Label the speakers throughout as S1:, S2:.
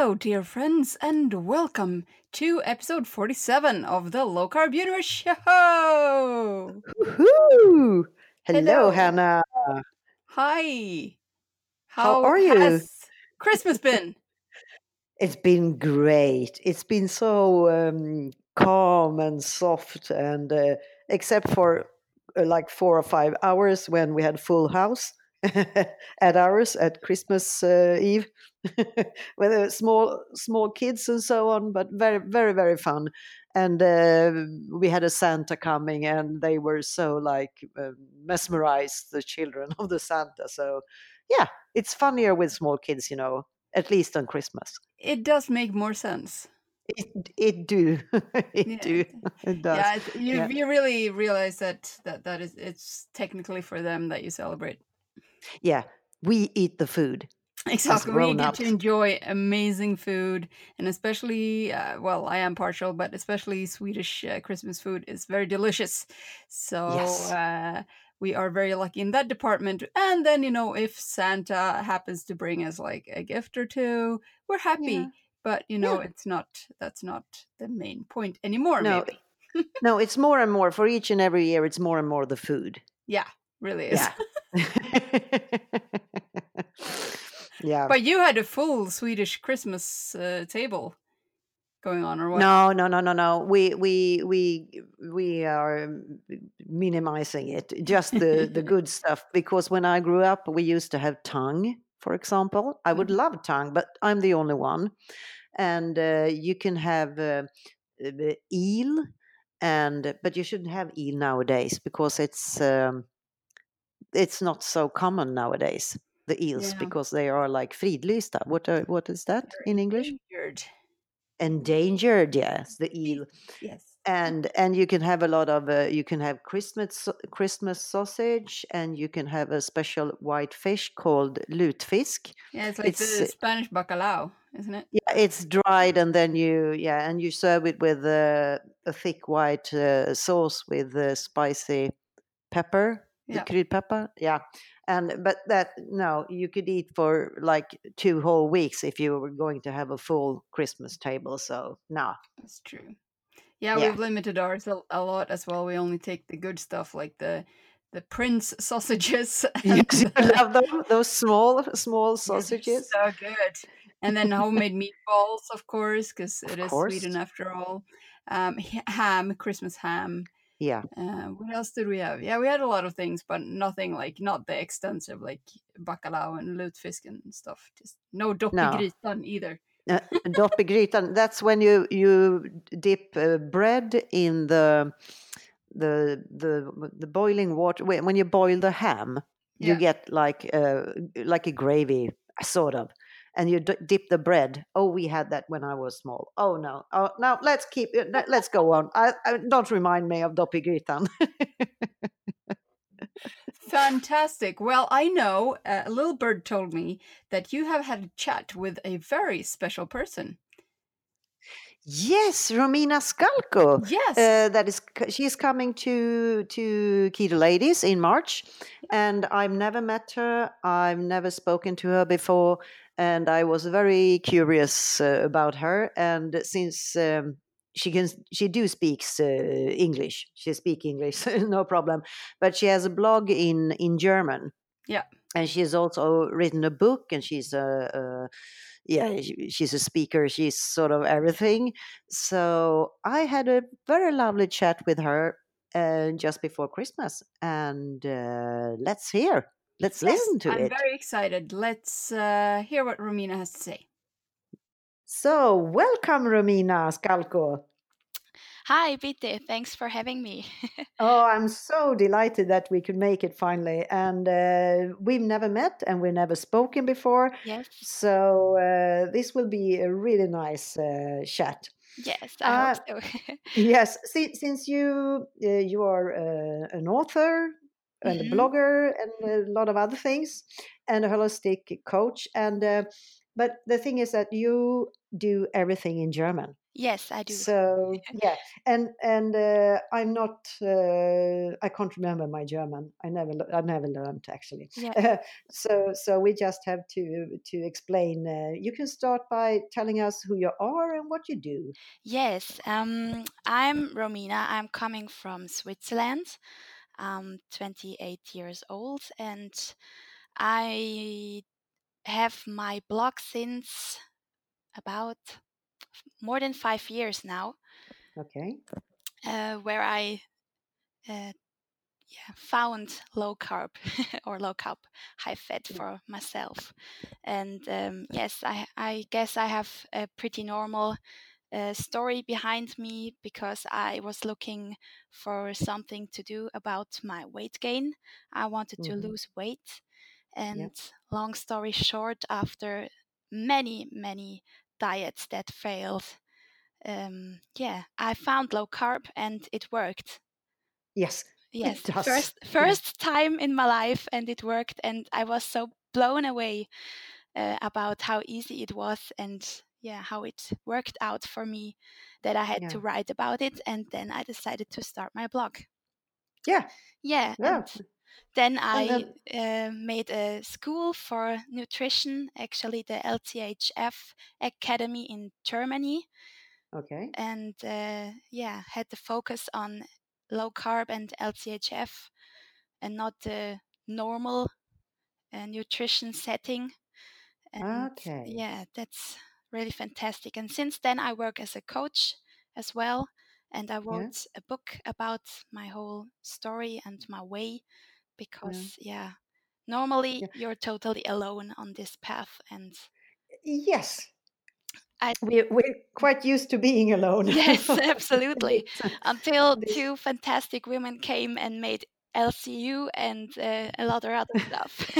S1: Hello, dear friends, and welcome to episode 47 of the Low Carb Universe Show.
S2: Woohoo! Hello,
S1: Hello.
S2: Hannah.
S1: Hi.
S2: How
S1: How
S2: are you?
S1: has Christmas been?
S2: It's been great. It's been so calm and soft, and except for like 4 or 5 hours when we had full house at ours at Christmas Eve, with small kids and so on, but very very very fun. And we had a Santa coming, and they were so like mesmerized, the children of the Santa. So yeah, it's funnier with small kids, at least on Christmas.
S1: It does make more sense.
S2: It do. It
S1: Yeah,
S2: do. It does.
S1: yeah. You
S2: Yeah.
S1: you really realize that is it's technically for them that you celebrate.
S2: Yeah. We eat the food as
S1: Exactly. We get to
S2: grown-ups.
S1: enjoy amazing food, and especially, well, I am partial, but especially Swedish Christmas food is very delicious. So
S2: Yes.
S1: we are very lucky in that department. And then, if Santa happens to bring us like a gift or two, we're
S2: Yeah.
S1: happy. But
S2: Yeah.
S1: that's not the main point anymore,
S2: No,
S1: maybe.
S2: no, it's more and more for each and every year. It's more and more the food.
S1: Yeah, really is.
S2: Yeah. Yeah.
S1: But you had a full Swedish Christmas table going on, or what?
S2: No, no, no, no, no. We are minimizing it. Just the good stuff. Because when I grew up, we used to have tongue, for example. I would
S1: Mhm.
S2: love tongue, but I'm the only one. And you can have eel, and but you shouldn't have eel nowadays because it's not so common nowadays. The eels,
S1: Yeah.
S2: because they are like fridlysta. What is that
S1: They're
S2: in English?
S1: endangered.
S2: Endangered, yes, the eel.
S1: Yes.
S2: And you can have a lot of you can have Christmas sausage, and you can have a special white fish called lutfisk.
S1: Yeah, it's like
S2: It's
S1: the Spanish bacalao, isn't it?
S2: yeah, it's dried, and then you serve it with a thick white sauce with spicy pepper, the
S1: Yeah,
S2: curried pepper. Yeah. And but that, no, you could eat for like 2 whole weeks if you were going to have a full Christmas table. So no.
S1: that's true. Yeah,
S2: Yeah.
S1: we've limited ours a lot as well. We only take the good stuff like the Prince sausages
S2: Yes,
S1: and
S2: you love them, those small
S1: yeah, they're
S2: sausages.
S1: so good. And then homemade meatballs, of course, because
S2: Of
S1: it is Sweden
S2: course.
S1: after all. Ham, Christmas ham.
S2: Yeah.
S1: What else did we have? Yeah, we had a lot of things, but nothing like not the extensive like bacalao and lutefisk and stuff. Just no dopp i
S2: No.
S1: grytan either.
S2: Doppelgrytan, that's when you dip bread in the boiling water. When you boil the ham, you
S1: Yeah.
S2: get like a gravy, sort of, and you dip the bread. Oh, we had that when I was small. Oh no. Oh, now let's go on. I don't remind me of doppelgrytan.
S1: Fantastic. Well, I know a little bird told me that you have had a chat with a very special person.
S2: Yes, Romina Skalko.
S1: Yes.
S2: She's coming to Keto Ladies in March, and I've never met her. I've never spoken to her before, and I was very curious about her. And since she do speaks English, she speak English, no problem. But she has a blog in German,
S1: Yeah.
S2: and she's also written a book, and she's yeah, she's a speaker, she's sort of everything. So I had a very lovely chat with her just before Christmas, and let's
S1: Yes.
S2: listen to
S1: I'm
S2: it.
S1: very excited. Let's hear what Romina has to say.
S2: So welcome, Romina Skalko.
S3: Hi, Bitte. Thanks for having me.
S2: Oh, I'm so delighted that we could make it finally. And we've never met, and we've never spoken before.
S3: Yes,
S2: So this will be a really nice chat.
S3: yes, I hope
S2: Uh,
S3: so.
S2: Yes, since you are an author and a
S3: hmm
S2: blogger and a lot of other things, and a holistic coach, and but the thing is that you do everything in German.
S3: Yes, I do.
S2: So yeah, and I'm not. I can't remember my German. I never learned actually.
S3: Yeah.
S2: So we just have to explain. You can start by telling us who you are and what you do.
S3: Yes, I'm Romina. I'm coming from Switzerland. I'm 28 years old and I have my blog since about more than 5 years now,
S2: Okay.
S3: where I uh, found low carb or low carb, high fat
S2: Yeah.
S3: for myself. And yes, I guess I have a pretty normal story behind me because I was looking for something to do about my weight gain. I wanted to
S2: Hmm.
S3: lose weight.
S2: Yeah.
S3: And long story short, after many diets that failed, I found low carb and it worked.
S2: Yes, it
S3: Yes,
S2: does.
S3: first time in my life, and it worked, and I was so blown away about how easy it was and how it worked out for me that I had to
S2: Yeah.
S3: write about it, and then I decided to start my blog.
S2: Yeah.
S3: Yeah,
S2: Yeah.
S3: and then
S2: And
S3: I made a school for nutrition, actually the LCHF Academy in Germany,
S2: okay.
S3: and had the focus on low carb and LCHF and not the normal nutrition setting. And
S2: Okay.
S3: yeah, that's really fantastic. And since then, I work as a coach as well. And I
S2: Yeah.
S3: wrote a book about my whole story and my way
S2: Yeah.
S3: because, normally
S2: Yeah.
S3: you're totally alone on this path. And
S2: Yes.
S3: I,
S2: We're quite used to being alone.
S3: yes, absolutely.
S2: This,
S3: Until
S2: this
S3: two fantastic women came and made LCU and a lot of other stuff.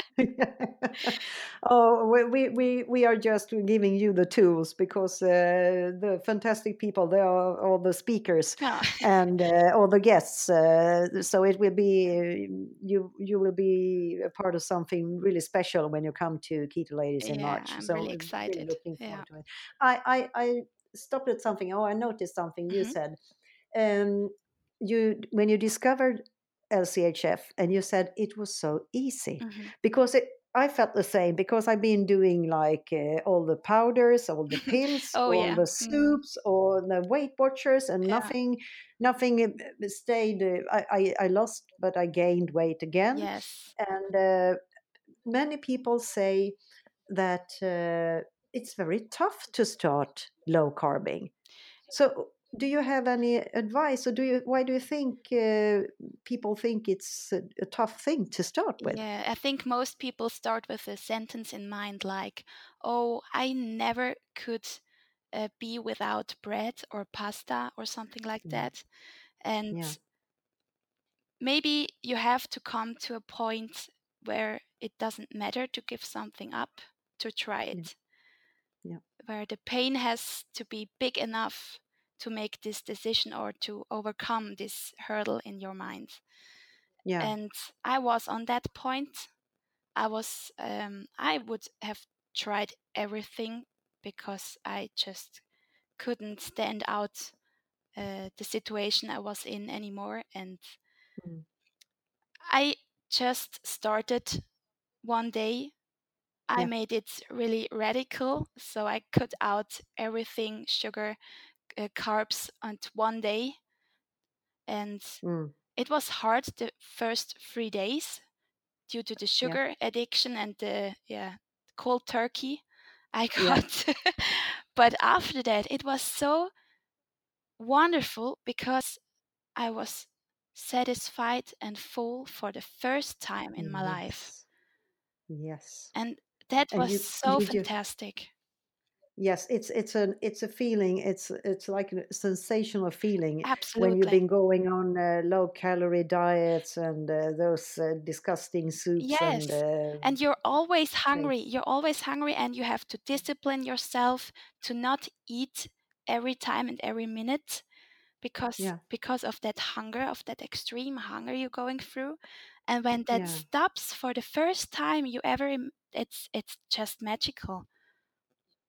S2: oh, we are just giving you the tools because the fantastic people, they are all the speakers
S3: Oh,
S2: and all the guests. So it will be you will be a part of something really special when you come to Keto Ladies in
S3: yeah,
S2: March.
S3: I'm
S2: So
S3: really
S2: we're really
S3: excited.
S2: looking
S3: Yeah.
S2: forward to it. I stopped at something. Oh, I noticed something you
S3: Hmm.
S2: said. Um, you when you discovered LCHF and you said it was so easy
S3: Hmm.
S2: because I felt the same because I've been doing like all the powders, all the pills,
S3: Oh,
S2: all
S3: yeah.
S2: the
S3: Mm,
S2: soups, all the Weight Watchers, and
S3: yeah.
S2: nothing stayed. I lost, but I gained weight again.
S3: Yes.
S2: And many people say that it's very tough to start low carbing. So, do you have any advice, or why do you think people think it's a tough thing to start with?
S3: Yeah, I think most people start with a sentence in mind like, "Oh, I never could be without bread or pasta or something like
S2: Mm,
S3: that." And
S2: yeah,
S3: maybe you have to come to a point where it doesn't matter to give something up to try
S2: yeah,
S3: it,
S2: yeah,
S3: where the pain has to be big enough to make this decision or to overcome this hurdle in your mind.
S2: yeah.
S3: And I was on that point. I would have tried everything because I just couldn't stand out the situation I was in anymore. And
S2: Mm,
S3: I just started one day. I
S2: yeah.
S3: made it really radical. So I cut out everything, sugar, carbs, on one day. And
S2: Mm,
S3: it was hard the first 3 days due to the
S2: yeah,
S3: sugar addiction and the cold turkey I
S2: yeah.
S3: got. But after that, it was so wonderful because I was satisfied and full for the first time in my life.
S2: Yes, yes.
S3: And that
S2: And
S3: was
S2: you
S3: so
S2: you just
S3: fantastic.
S2: yes, it's a feeling. It's like a sensational feeling when you've
S3: Absolutely.
S2: been going on low calorie diets and those disgusting soups and
S3: Yes. And you're always hungry.
S2: cakes.
S3: You're always hungry, and you have to discipline yourself to not eat every time and every minute
S2: Yeah,
S3: because of that hunger, of that extreme hunger you're going through. And when that
S2: yeah.
S3: stops for the first time you ever it's just magical.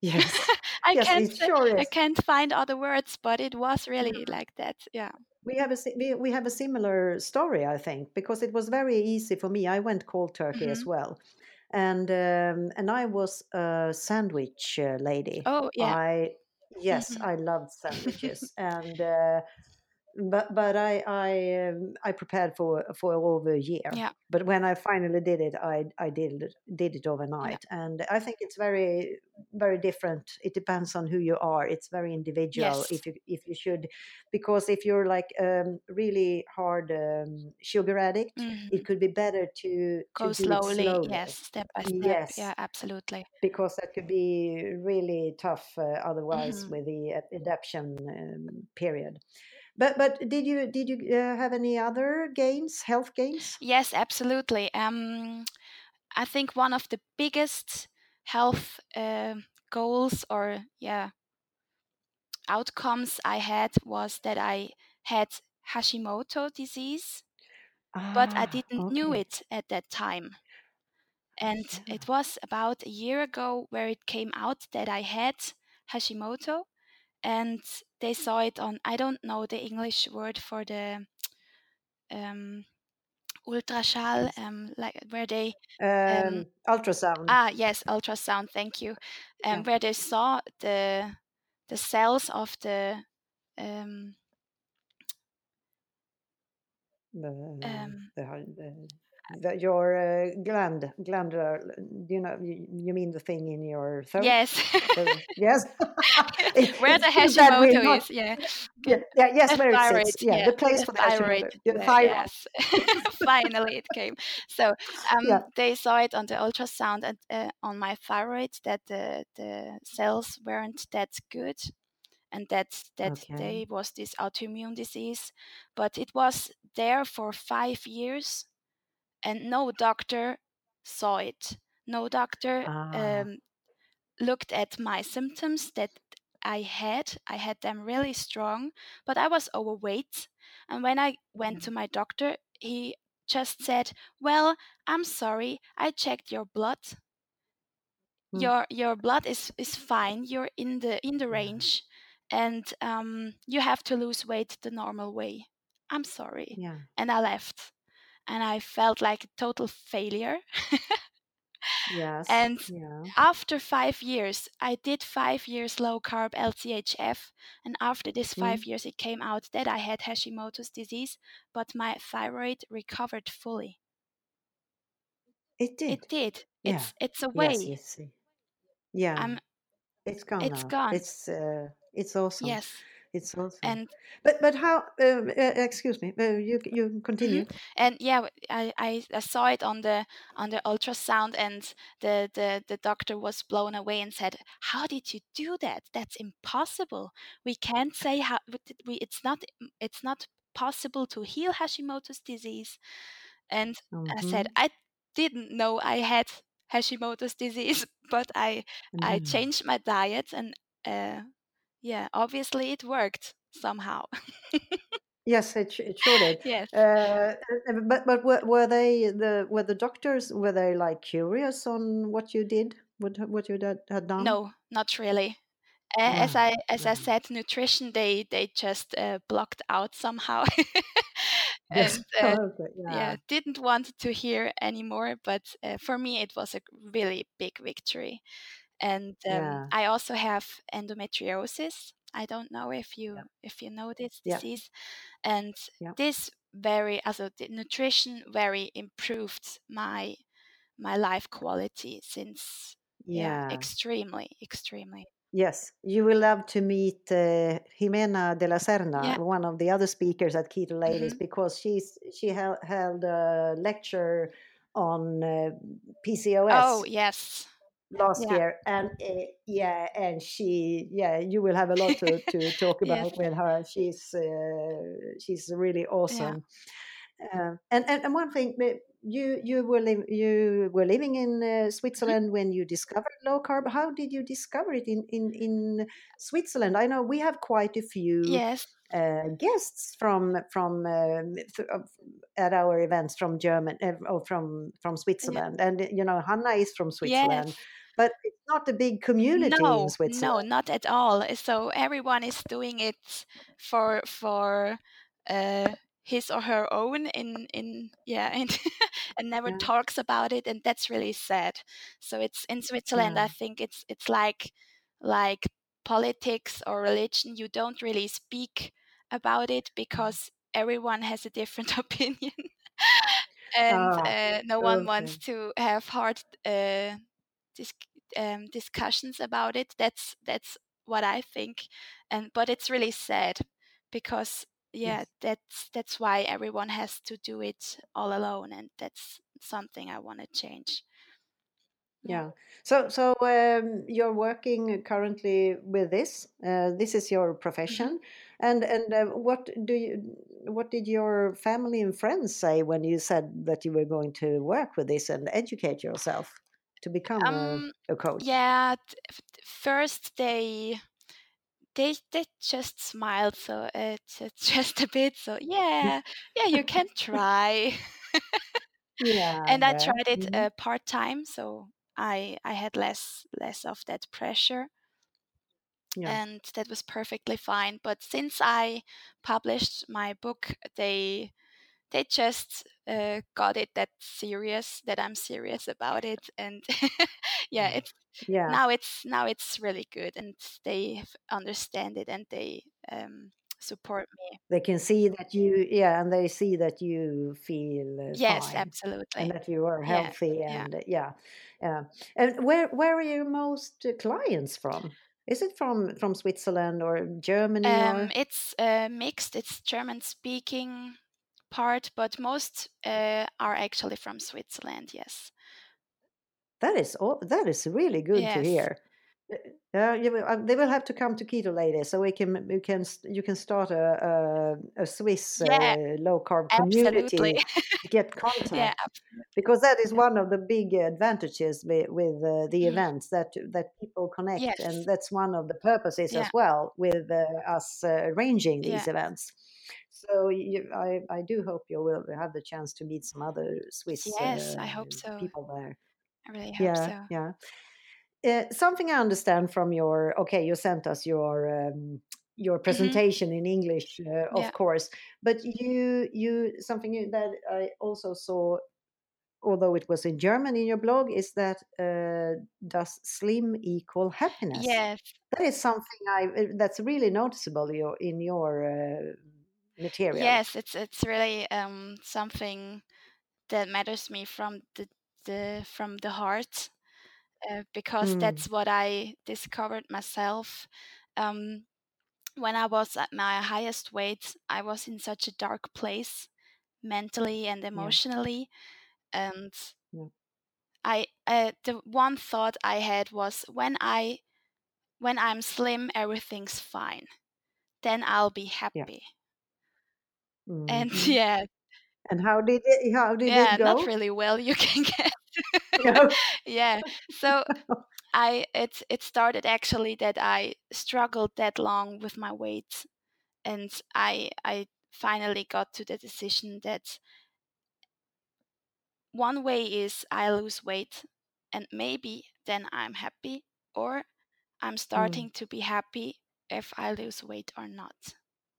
S2: Yes.
S3: I
S2: Yes,
S3: can't
S2: it sure
S3: I
S2: is.
S3: can't find other words, but it was really
S2: Yeah.
S3: like that. Yeah.
S2: We have a similar story, I think, because it was very easy for me. I went cold turkey as
S3: Hmm.
S2: well, and I was a sandwich lady.
S3: Oh, yeah.
S2: I Yes,
S3: Hmm.
S2: I loved sandwiches, and but I prepared for over a year.
S3: Yeah.
S2: But when I finally did it, I did it
S3: Yeah.
S2: overnight, and I think it's very different. It depends on who you are. It's very individual.
S3: Yes.
S2: If you should, because if you're like really hard sugar addict,
S3: Hmm.
S2: it could be better to
S3: Go
S2: do it
S3: slowly. Yes,
S2: slowly.
S3: step by step.
S2: Yes,
S3: Yeah, absolutely.
S2: because that could be really tough otherwise
S3: Hmm.
S2: with the adaptation period. But did you have any other gains, health gains?
S3: Yes, absolutely. I think one of the biggest health goals or outcomes I had was that I had Hashimoto disease, but I
S2: Ah,
S3: didn't knew
S2: okay.
S3: it at that time. And
S2: Yeah.
S3: it was about a year ago where it came out that I had Hashimoto, and they saw it on, I don't know the English word for the um, ultraschall,
S2: Yes.
S3: like where they um,
S2: Ultrasound.
S3: yes, ultrasound, thank you,
S2: Yeah.
S3: where they saw the cells of um, um,
S2: Your glandular. You mean the thing in your throat?
S3: yes,
S2: Yes.
S3: where
S2: It's
S3: the
S2: too bad we're
S3: Hashimoto
S2: not.
S3: is, yeah.
S2: Yeah, yeah, yes,
S3: The
S2: where it
S3: thyroid,
S2: sits. Yeah,
S3: yeah,
S2: the place
S3: the
S2: for the
S3: thyroid,
S2: Hashimoto. Yeah, the thyroid.
S3: yes. Finally, it came. So
S2: Yeah.
S3: they saw it on the ultrasound and on my thyroid that the cells weren't that good, and that
S2: Okay.
S3: there was this autoimmune disease, but it was there for 5 years, and no doctor saw it. No doctor
S2: Ah.
S3: looked at my symptoms that I had. I had them really strong, but I was overweight. And when I went to my doctor, he just said, "Well, I'm sorry. I checked your blood.
S2: Mm.
S3: Your blood is fine. You're in the
S2: Yeah.
S3: range, and you have to lose weight the normal way. I'm sorry."
S2: Yeah.
S3: And I left, and I felt like a total failure.
S2: Yes.
S3: And
S2: Yeah.
S3: after 5 years, I did 5 years low carb LCHF. And after this
S2: Mm.
S3: 5 years, it came out that I had Hashimoto's disease, but my thyroid recovered fully.
S2: It
S3: It
S2: did.
S3: did.
S2: Yeah.
S3: It's a
S2: Yes.
S3: way.
S2: Yes. Yeah.
S3: I'm.
S2: It's gone
S3: It's
S2: now.
S3: gone.
S2: It's awesome.
S3: Yes.
S2: It's awesome.
S3: And
S2: But how? Excuse me. You
S3: mhm.
S2: continue.
S3: And yeah, I saw it on the ultrasound, and the doctor was blown away and said, "How did you do that? That's impossible. We can't say how we it's not possible to heal Hashimoto's disease." And I said,
S2: Mm-hmm.
S3: I didn't know I had Hashimoto's disease, but I
S2: No.
S3: changed my diet, and obviously it worked somehow.
S2: Yes, it sure did.
S3: Yes.
S2: But were the doctors, were they like curious on what you did, what you had done?
S3: No, not really.
S2: No.
S3: As I
S2: No.
S3: said, nutrition they just blocked out somehow,
S2: Yes.
S3: and
S2: Okay. Yeah.
S3: didn't want to hear anymore. But for me, it was a really big victory. And
S2: Yeah.
S3: I also have endometriosis. I don't know
S2: Yeah.
S3: if you know this
S2: Yeah.
S3: disease, and
S2: Yeah.
S3: this also the nutrition very improved my life quality since,
S2: Yeah.
S3: extremely.
S2: Yes, you will love to meet Jimena de la Serna,
S3: Yeah.
S2: one of the other speakers at Keto Ladies,
S3: Hmm.
S2: because she held a lecture on
S3: Oh
S2: PCOS
S3: yes.
S2: last
S3: Yeah.
S2: year, and yeah, and you will have a lot to talk
S3: Yes.
S2: about with her. She's really
S3: Yeah.
S2: awesome. And one thing, you were living in
S3: Mhm.
S2: Switzerland when you discovered low carb. How did you discover it in Switzerland? I know we have quite a few
S3: Yes.
S2: guests at our events from German or from
S3: Yeah.
S2: Switzerland, and Hanna is from
S3: Yes.
S2: Switzerland. But it's not a big community in
S3: No, no,
S2: Switzerland.
S3: not at all. So everyone is doing it for uh, his or her own in yeah, and never
S2: Yeah,
S3: talks about it, and that's really sad. So it's in Switzerland.
S2: yeah,
S3: I think it's like politics or religion. You don't really speak about it because everyone has a different opinion, and
S2: ah,
S3: no one wants
S2: okay,
S3: to have hard dis- discussions about it. That's what I think, and but it's really sad because yeah,
S2: yes.
S3: that's why everyone has to do it all alone, and that's something I want to change. Yeah.
S2: Yeah. So you're working currently with this. This is your
S3: Hmm.
S2: profession, and what did your family and friends say when you said that you were going to work with this and educate yourself to become
S3: Um.
S2: a coach?
S3: Yeah. First, they just smiled, so just a bit. So yeah, yeah, you can try.
S2: Yeah,
S3: And I
S2: yeah,
S3: tried it part time, so I had less of that pressure,
S2: yeah.
S3: and that was perfectly fine. But since I published my book, they just got it that I'm serious about it, and yeah,
S2: Yeah,
S3: it's really good, and they understand it, and they support me.
S2: they can see that you, yeah, and they see that you feel
S3: Yes,
S2: fine and
S3: absolutely.
S2: that you are
S3: Yeah,
S2: healthy,
S3: yeah.
S2: and yeah, yeah. And where are your most clients from? Is it from Switzerland or Germany or?
S3: It's mixed. It's German speaking part, but most are actually from Switzerland. Yes.
S2: That is really good to
S3: Yes.
S2: hear. They will have to come to Keto Lady so you can start a Swiss
S3: Yeah.
S2: low carb
S3: Absolutely.
S2: community to get
S3: Yeah.
S2: contact,
S3: Absolutely.
S2: because that is one of the big advantages with the
S3: Mm.
S2: events, that people connect, and
S3: Yes.
S2: that's one of the purposes
S3: Yeah.
S2: as well with us arranging
S3: Yeah.
S2: these events. So I do hope you will have the chance to meet some other Swiss
S3: Yes. I hope so.
S2: people there.
S3: I really hope
S2: Yeah,
S3: so.
S2: yeah. Something I understand from your, okay, you sent us your
S3: Hmm.
S2: presentation in English,
S3: Yeah.
S2: of course, but that I also saw, although it was in German in your blog, is that does slim equal happiness?
S3: Yes.
S2: That is something that's really noticeable in your material.
S3: Yes. It's really something that matters me from the from the heart, because
S2: Mm,
S3: that's what I discovered myself. Um, when I was at my highest weight, I was in such a dark place mentally and
S2: yeah,
S3: emotionally. And
S2: yeah,
S3: the one thought I had was when I'm slim, everything's fine. Then I'll be
S2: yeah.
S3: happy. And
S2: Hmm.
S3: yeah,
S2: And how did it
S3: yeah, not
S2: go?
S3: really well. You can get
S2: No.
S3: yeah. So it started actually that I struggled that long with my weight, and I finally got to the decision that one way is I lose weight and maybe then I'm happy, or I'm
S2: Mm,
S3: starting to be happy if I lose weight or not.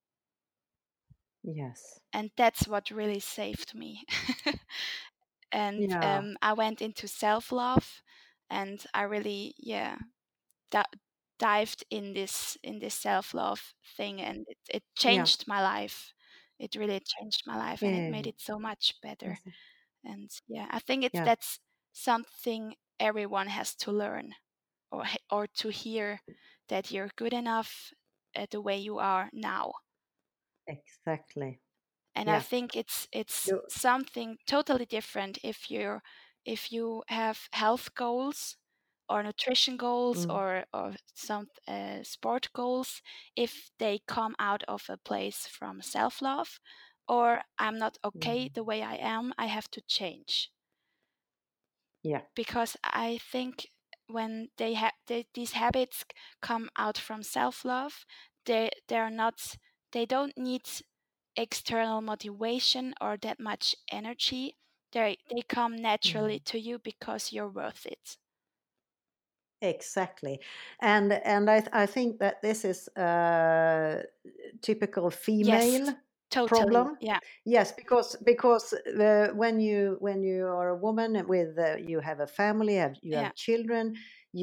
S2: yes.
S3: And that's what really saved me. And
S2: Yeah.
S3: I went into self love, and I really, yeah, di- dived in this self love thing, and it
S2: Yeah.
S3: changed my life. It really changed my life, and it made
S2: Yeah.
S3: it so much better.
S2: Yes.
S3: And yeah, I think
S2: Yeah.
S3: that's something everyone has to learn, or to hear, that you're good enough the way you are now.
S2: Exactly.
S3: And I
S2: Yeah.
S3: think it's
S2: You.
S3: something totally different if you have health goals or nutrition goals,
S2: Mm,
S3: or some sport goals, if they come out of a place from self-love, or I'm not okay
S2: mm,
S3: the way I am, I have to change.
S2: yeah.
S3: Because I think when these habits come out from self-love, they're not, they don't need external motivation or that much energy. They come naturally
S2: Mm,
S3: to you because you're worth it.
S2: Exactly, and I think that this is a typical
S3: Yes,
S2: female
S3: totally.
S2: problem.
S3: Yeah,
S2: Yes, because when you are a woman with you have a family, you
S3: yeah,
S2: have children,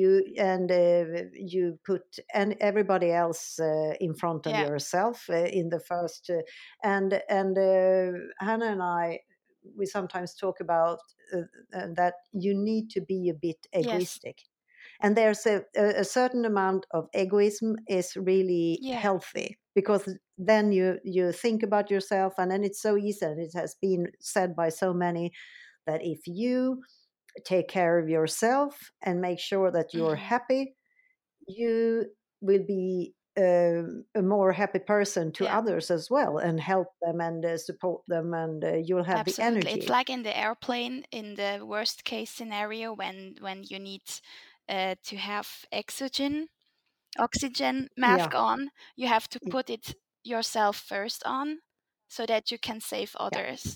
S2: you put and everybody else in front of
S3: yeah.
S2: yourself in the first and Hannah and I, we sometimes talk about that you need to be a bit
S3: Yes,
S2: egoistic, and there's a certain amount of egoism is really
S3: yeah.
S2: healthy, because then you think about yourself, and then it's so easy, and it has been said by so many, that if you take care of yourself and make sure that you're
S3: Hmm.
S2: happy, you will be a more happy person to
S3: Yeah,
S2: others as well, and help them and support them, and you'll have the
S3: absolutely. It's
S2: energy.
S3: like in the airplane, in the worst case scenario, when you need to have oxygen mask
S2: Yeah,
S3: on, you have to put it yourself first on, so that you can save
S2: yeah,
S3: others.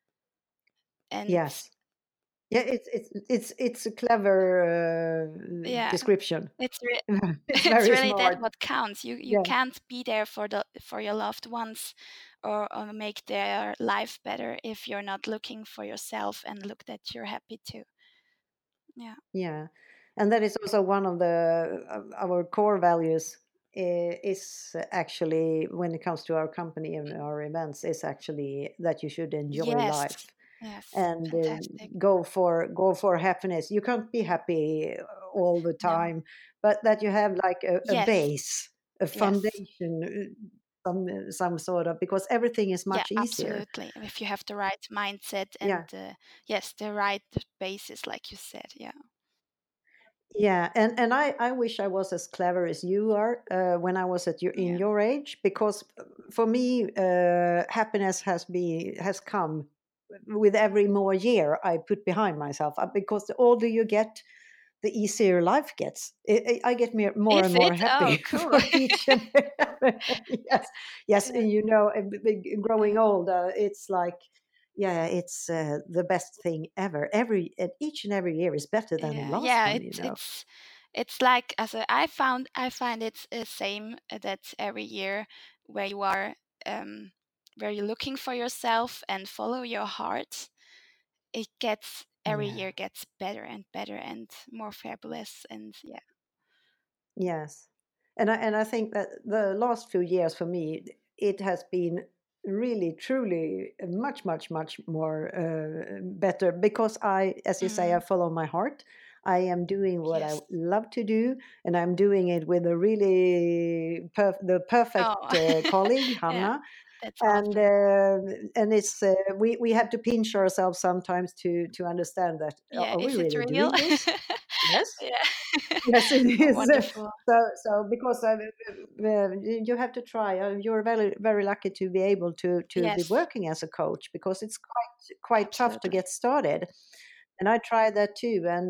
S3: And
S2: yes. Yeah, it's a clever
S3: yeah,
S2: description.
S3: it's
S2: It's
S3: it's
S2: very
S3: really that
S2: smart.
S3: what counts. You
S2: Yeah,
S3: can't be there for your loved ones, or make their life better, if you're not looking for yourself and look that you're happy too. Yeah.
S2: yeah, and that is also one of the our core values. Is actually, when it comes to our company and our events, is actually that you should enjoy
S3: Yes.
S2: life
S3: Yes.
S2: and
S3: Fantastic.
S2: go for happiness. You can't be happy all the
S3: No.
S2: time, but that you have like a
S3: Yes.
S2: base, a
S3: Yes.
S2: foundation, some sort of, because everything is
S3: Yeah,
S2: much easier.
S3: absolutely. If you have the right mindset and
S2: Yeah.
S3: yes, the right basis, like you said. Yeah.
S2: Yeah, and I wish I was as clever as you are when I was at in
S3: Yeah.
S2: your age, because for me happiness has come with every more year I put behind myself, because the older you get, the easier life gets. I get more
S3: Is
S2: and more
S3: it? Oh,
S2: happy
S3: cool.
S2: for each and yes, yes,
S3: Yeah.
S2: growing old, it's like, yeah, it's the best thing ever. Each and every year is better than the
S3: Yeah,
S2: last
S3: yeah,
S2: one.
S3: it's like, as I find it's the same, that every year where you are, um where you're looking for yourself and follow your heart, it gets every
S2: Yeah.
S3: year gets better and better and more fabulous. And yeah.
S2: Yes, and I think that the last few years for me, it has been really truly much much much more better, because as you say, I
S3: Mm,
S2: follow my heart. I am doing what I
S3: yes.
S2: love to do, and I'm doing it with a really the perfect
S3: Oh,
S2: colleague,
S3: yeah,
S2: Hanna,
S3: that's
S2: and
S3: awesome.
S2: uh, and it's we have to pinch ourselves sometimes to understand that,
S3: Yeah,
S2: are we
S3: is it
S2: really
S3: real?
S2: doing this? Yes.
S3: Yeah.
S2: Yes, it is.
S3: Wonderful.
S2: So because you have to try. You're very very lucky to be able to be
S3: Yes,
S2: working as a coach, because it's quite tough to
S3: absolutely.
S2: get started. And I tried that too, and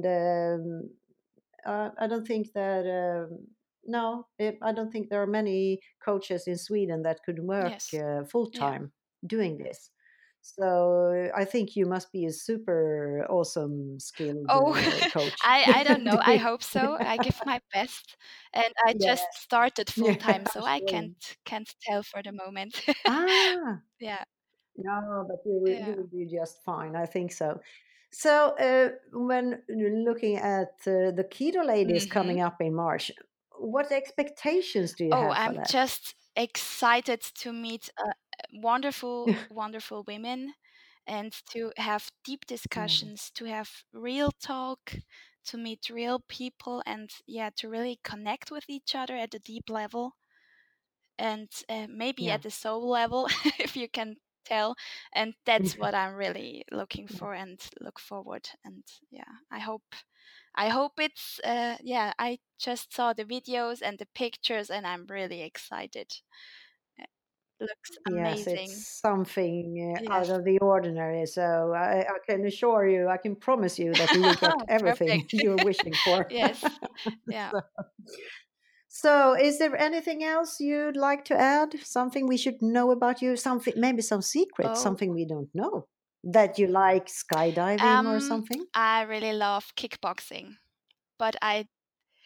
S2: I don't think that. No, I don't think there are many coaches in Sweden that could work
S3: Yes.
S2: full
S3: Yeah.
S2: time doing this. So I think you must be a super awesome skilled
S3: Oh,
S2: coach.
S3: I don't know. I
S2: Doing-
S3: hope so. I give my best, and I just
S2: Yes.
S3: started full
S2: Yeah,
S3: time,
S2: I'm
S3: so I
S2: sure.
S3: can't tell for the moment.
S2: Ah,
S3: Yeah,
S2: no, but you
S3: yeah.
S2: will do just fine. I think so. So, when you're looking at the Keto Ladies
S3: Hmm.
S2: coming up in March, what expectations do you
S3: Oh,
S2: have for
S3: I'm
S2: that?
S3: just excited to meet wonderful women, and to have deep
S2: Yeah,
S3: discussions, to have real talk, to meet real people, and yeah, to really connect with each other at a deep level, and maybe
S2: yeah,
S3: at the soul level, if you can tell. And that's what I'm really looking
S2: yeah.
S3: for and look forward. And yeah, I hope it's yeah, I just saw the videos and the pictures, and I'm really excited. Looks
S2: Yes, it's
S3: amazing.
S2: something out
S3: Yes.
S2: of the ordinary. So I can assure you, I can promise you that you will get everything
S3: Perfect.
S2: you're wishing for.
S3: Yes. Yeah.
S2: So, so, is there anything else you'd like to add? Something we should know about you? Something, maybe some secrets,
S3: Oh,
S2: something we don't know. That you like skydiving or something?
S3: I really love kickboxing, but I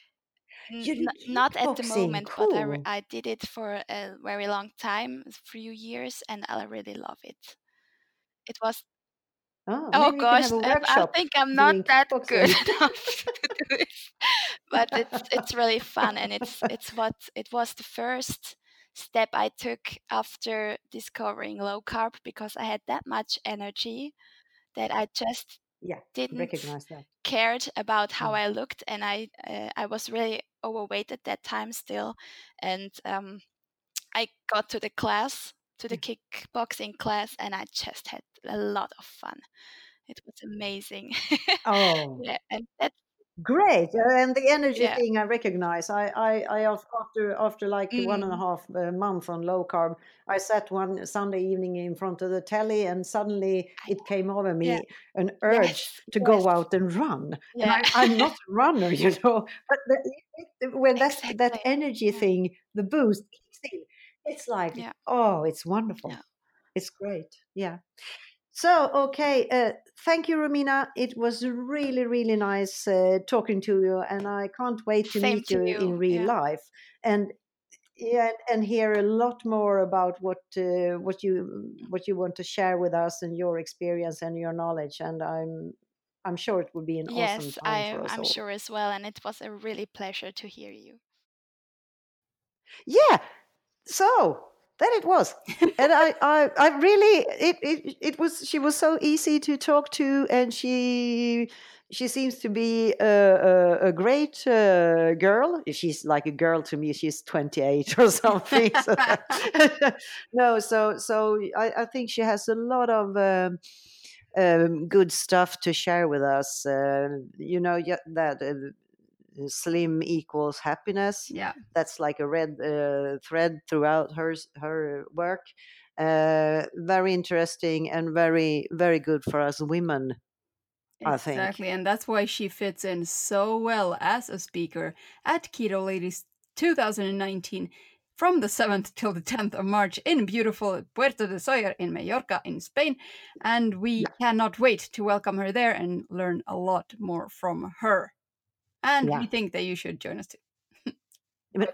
S2: You do
S3: Not at the
S2: kickboxing.
S3: moment, but
S2: Cool.
S3: I did it for a very long time, a few years, and I really love it. It was,
S2: Oh,
S3: oh
S2: maybe you can
S3: gosh,
S2: have a
S3: I
S2: workshop
S3: think I'm not
S2: doing
S3: that good
S2: kickboxing.
S3: enough to do it, but it's really fun, and it's what it was the first step I took after discovering low carb, because I had that much energy that I just
S2: Yeah,
S3: didn't
S2: recognize that.
S3: cared about how
S2: Mm.
S3: I looked, and I was really overweight at that time still, and I got to the class, to the kickboxing class, and I just had a lot of fun. It was amazing.
S2: Oh,
S3: Yeah, and that,
S2: great. And the energy
S3: yeah,
S2: thing I recognize. After like one and a
S3: mm,
S2: half month on low carb, I sat one Sunday evening in front of the telly, and suddenly
S3: I,
S2: it came over
S3: yeah,
S2: me an urge
S3: yes,
S2: to
S3: yes,
S2: go out and run. And
S3: yeah,
S2: I'm not a runner, but when that
S3: exactly.
S2: energy
S3: Yeah,
S2: thing, the boost kicks in, it's like,
S3: yeah,
S2: oh, it's wonderful.
S3: yeah.
S2: It's great. Yeah. So, okay, thank you, Romina. It was really, really nice talking to you, and I can't wait to
S3: Same
S2: meet
S3: to
S2: you in
S3: you.
S2: real
S3: Yeah.
S2: life and yeah, and hear a lot more about what you want to share with us and your experience and your knowledge. And I'm sure it will be an awesome
S3: Yes,
S2: time for us
S3: I'm
S2: all.
S3: sure as well, and it was a really pleasure to hear you.
S2: Yeah. So then it was. And I really it was she was so easy to talk to, and she seems to be a great girl. She's like a girl to me. She's 28 or something. So no, I think she has a lot of good stuff to share with us. That slim equals happiness.
S1: Yeah,
S2: That's like a red thread throughout her work. Very interesting and very very good for us women, I think.
S1: exactly. And that's why she fits in so well as a speaker at Keto Ladies 2019 from the 7th till the 10th of March in beautiful Puerto de Soller in Mallorca in Spain. And we
S2: Yeah,
S1: cannot wait to welcome her there and learn a lot more from her. And
S2: yeah.
S1: we think that you should join us too.
S2: But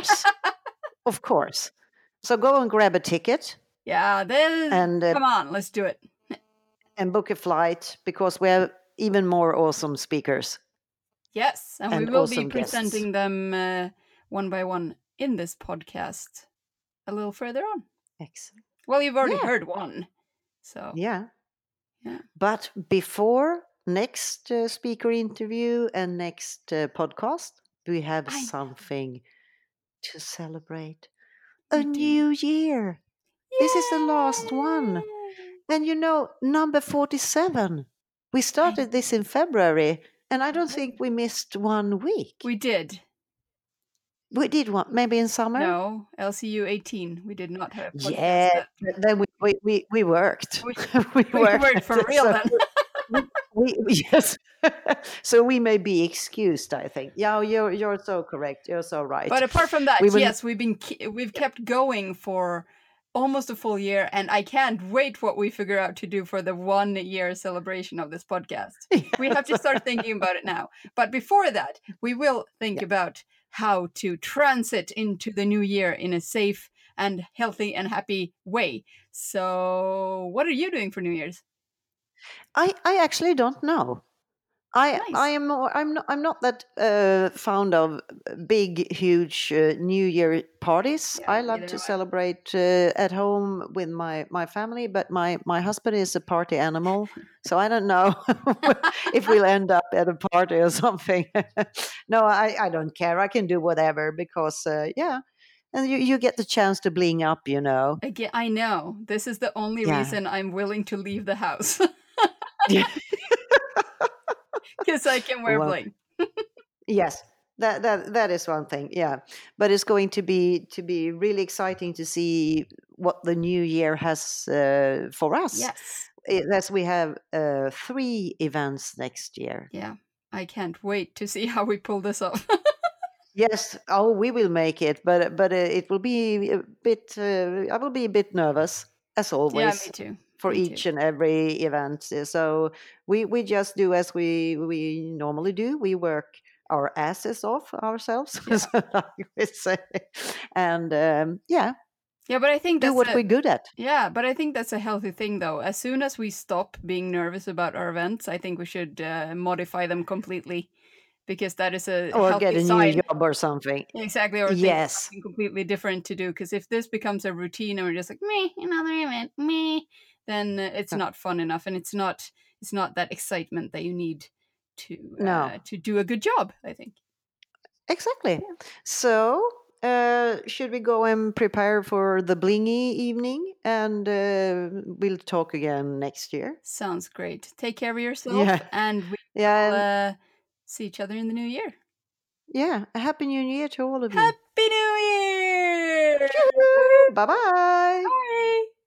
S2: of course. So go and grab a ticket
S1: Yeah, then
S2: and
S1: come on, let's do it.
S2: book a flight, because we have even more awesome speakers
S1: Yes, and we
S2: and
S1: will be
S2: awesome guests.
S1: presenting them one by one in this podcast a little further on.
S2: Excellent.
S1: Well, you've already
S2: Yeah,
S1: heard one, so
S2: yeah.
S1: yeah.
S2: But before next speaker interview and next podcast, we have
S1: I
S2: something to celebrate. A
S1: we do.
S2: new year. This is the last one.
S1: Yay!
S2: And number 47. We
S1: I
S2: started this in February, and I don't think
S1: know.
S2: we missed 1 week.
S1: We did.
S2: We did one, maybe in summer?
S1: No, LCU 18. We did not have a podcast
S2: Yeah,
S1: then.
S2: then we worked.
S1: We,
S2: We
S1: we
S2: worked
S1: worked
S2: at
S1: for
S2: it.
S1: real
S2: So
S1: then.
S2: yes. So we may be excused, I think. Yeah, you're so correct. You're so right.
S1: But apart from that,
S2: We will.
S1: yes, we've kept going for almost a full year, and I can't wait what we figure out to do for the 1 year celebration of this podcast. We have to start thinking about it now. But before that, we will think
S2: Yeah.
S1: about how to transit into the new year in a safe and healthy and happy way. So, what are you doing for New Year's?
S2: I actually don't know. I
S1: Nice.
S2: am more, I'm not that fond of big huge New Year parties.
S1: Yeah,
S2: I love
S1: neither
S2: to
S1: am I.
S2: celebrate at home with my family, but my husband is a party animal, so I don't know if we'll end up at a party or something. No, I don't care. I can do whatever, because yeah, and you get the chance to bling up,
S1: Again, I know. This is the only
S2: Yeah.
S1: reason I'm willing to leave the house.
S2: Yeah.
S1: Because I can wear
S2: Well,
S1: bling.
S2: yes, that is one thing. Yeah, but it's going to be really exciting to see what the new year has for us.
S1: Yes.
S2: As we have 3 events next year.
S1: Yeah. I can't wait to see how we pull this off.
S2: Yes, oh, we will make it, but it will be a bit. I will be a bit nervous, as
S1: Yeah,
S2: always,
S1: me too.
S2: for
S1: Me too.
S2: each and every event. So we just do as we normally do. We work our asses off ourselves,
S1: Yeah.
S2: like we say, and
S1: Yeah, but I think
S2: do
S1: that's
S2: what we're good at.
S1: yeah, but I think that's a healthy thing, though. As soon as we stop being nervous about our events, I think we should modify them completely, because that is a
S2: Or get
S1: healthy
S2: a new
S1: sign.
S2: job or something.
S1: Exactly, or think of
S2: Yes,
S1: something completely different to do. Because if this becomes a routine and we're just like me, another event, me, then it's
S2: No.
S1: not fun enough, and it's not that excitement that you need
S2: No.
S1: to do a good job, I think.
S2: Exactly. So, should we go and prepare for the blingy evening? And we'll talk again next year.
S1: Sounds great. Take care of yourself,
S2: Yeah.
S1: and we
S2: Yeah.
S1: will see each other in the new year.
S2: Yeah. A happy new year to all of you.
S1: Happy New Year!
S2: Bye bye.
S1: Bye!